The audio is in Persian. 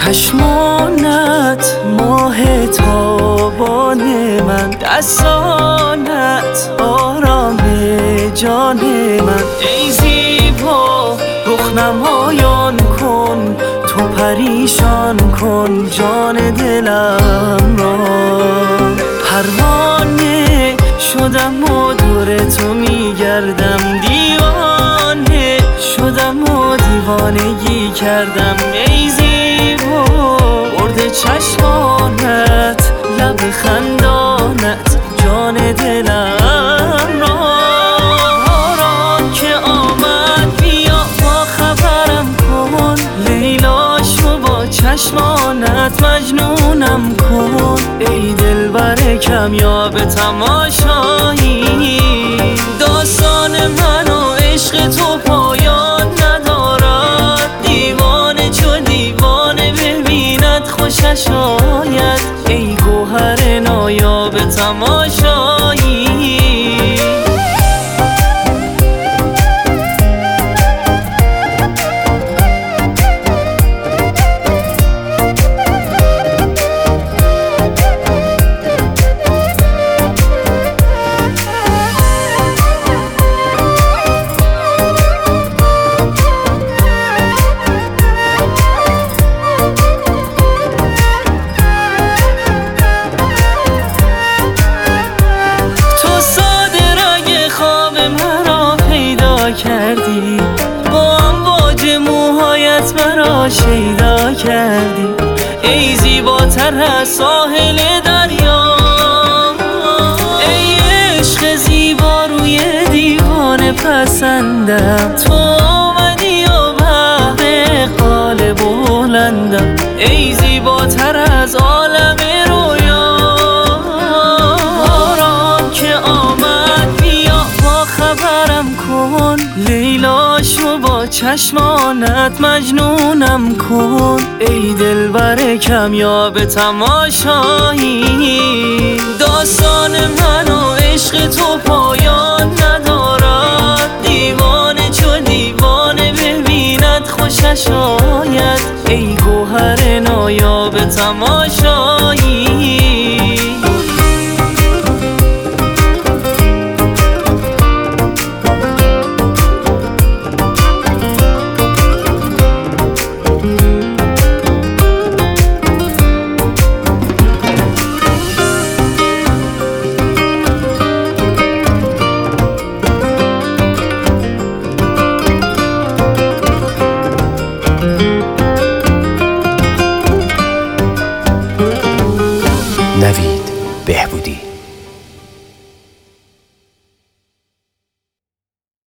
چشمانت ماه تابان من، دستانت آرام جان من. ای زیبا رخ نمایان کن، تو پریشان کن جان دلم را. پروانه شدم و دور تو میگردم، دیوانه شدم و دیوانگی کردم. ای زیبا برد چشمانت، لب خندانت جان دلم را. باران که آمد بیا با خبرم کن، لیلا شو با چشمانت مجنونم کن. ای دلبر کمیاب تماشایی، داستان من و عشق تو پایان ندارد. دیوانه چو دیوانه ببیند خوشش آید، ای گوهر نایاب تماشایی. کردی با امواج موهایت مرا شیدا کردی. ای زیباتر از ساحل دریا، ای عشق زیبا روی دیوانه پسندم. تو آمدی و بهر قال بلندم، ای زیباتر از عالم رویا. باران که آمد بیا با خبرم کن، لیلا شو با چشمانت مجنونم کن. ای دلبر کمیاب تماشایی، داستان من و عشق تو پایان ندارد. دیوانه چو دیوانه ببیند خوشش آید، ای گوهر نایاب تماشایی. نوی